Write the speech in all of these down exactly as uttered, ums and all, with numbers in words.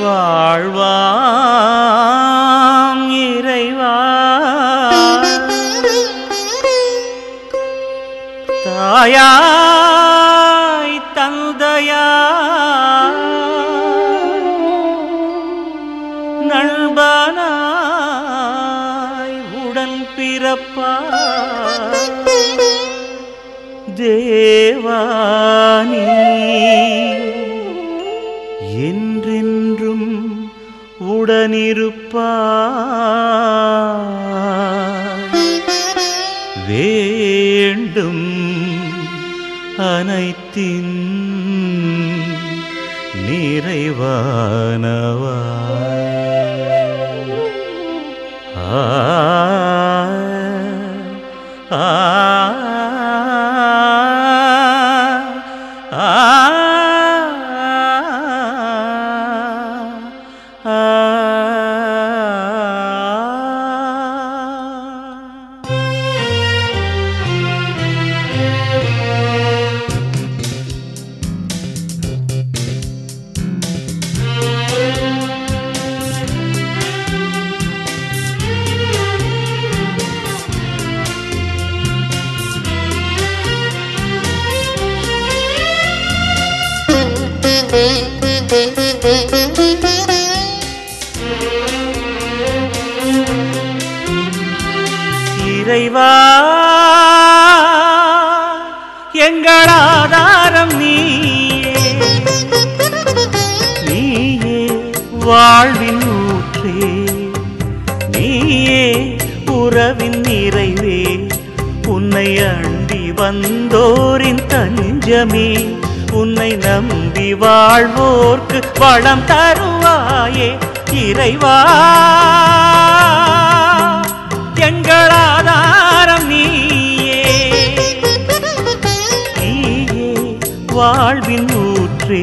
வாழ்வாம் இறைவா தாயாய் தந்தையா நண்பனாய் உடன் பிறப்பா தேவானி என்றென்றும் உடனிருப்பாய் வேண்டும் அனைத்தின் நிறைவானவா ஆ ஆ இறைவா எங்கள் ஆதாரம் நீயே நீயே வாழ்வின் ஊற்றே நீயே உறவின் நிறைவே உன்னை அண்டி வந்தோரின் தஞ்சமே உன்னை நம்பி வாழ்வோர்க்கு வளம் தருவாயே இறைவா எங்கள் ஆதாரம் நீயே நீயே வாழ்வின் ஊற்றே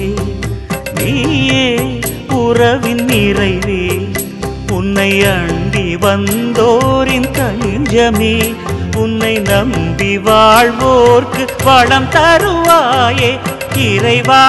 நீயே உறவின் நிறைவே உன்னை அண்டி வந்தோரின் தஞ்சமே உன்னை நம்பி வாழ்வோர்க்கு வளம் தருவாயே இறைவா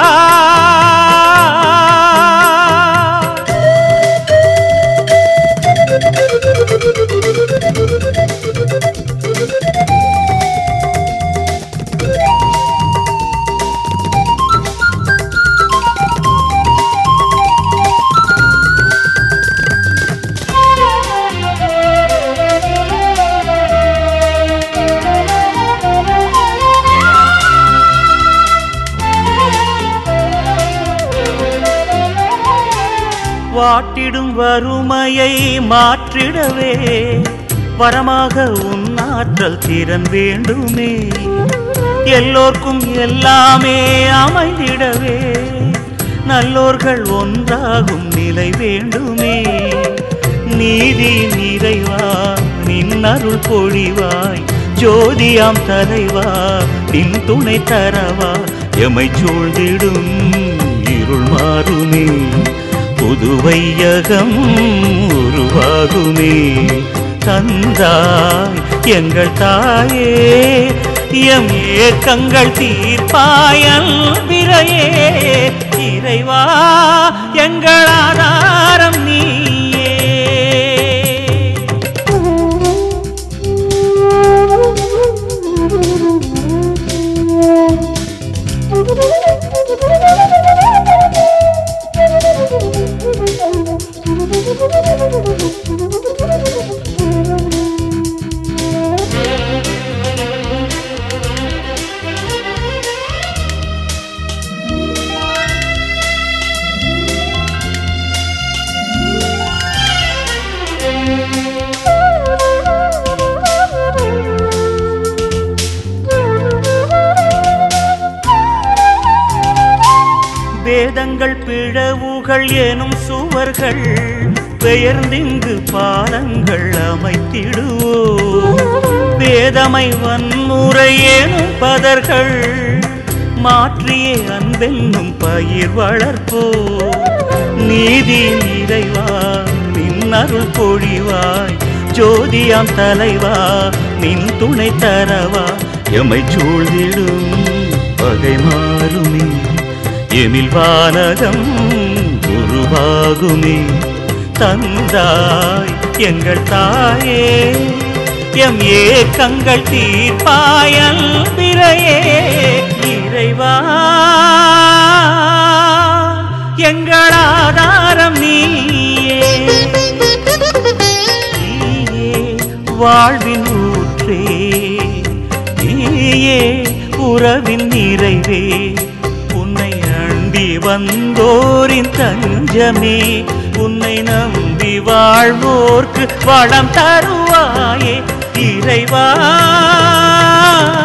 வாட்டிடும் வறுமையை மாற்றிடவே வரமாக உன் ஆற்றல் திறன் வேண்டுமே எல்லோர்க்கும் எல்லாமே அமைந்திடவே நல்லோர்கள் ஒன்றாகும் நிலை வேண்டுமே நீதி நிறைவா நின் அருள் பொழிவாய் ஜோதியாம் தலைவா நின் துணை தரவா எமை சூழ்ந்திடும் இருள் மாறுமே புதுவையகம் உருவாகுமே தந்தாய் எங்கள் தாயே எம் ஏக்கங்கள் தீர்ப்பாயல் விரையே இறைவா எங்கள் ஆதாரம் நீயே வேதங்கள் பிழவுகள் எனும் சுவர்கள் பெயர்ந்திங்கு பாலங்கள் அமைத்திடுவோ வேதமை வன்முறை எனும் பதர்கள் மாற்றியே அன்பென்னும் பயிர் வளர்ப்போ நீதி நிறைவா நின் அருள் பொழிவாய் ஜோதியாம் தலைவா நின் துணை தரவா எமை சூழ்ந்திடும் பகை மாறுமே எமில் வானகம் உருவாகுமே. தந்தாய் எங்கள் தாயே எம் ஏக்கங்கள் தீர்ப்பாயல் பிறையே. இறைவா எங்கள் ஆதாரம் நீயே, நீயே வாழ்வின் ஊற்றே, நீயே உறவின் நிறைவே. உன்னை அண்டி வந்தோரின் தஞ்சமே, உன்னை நம்பி வாழ்வோர்க்கு வளம் தருவாயே. இறைவா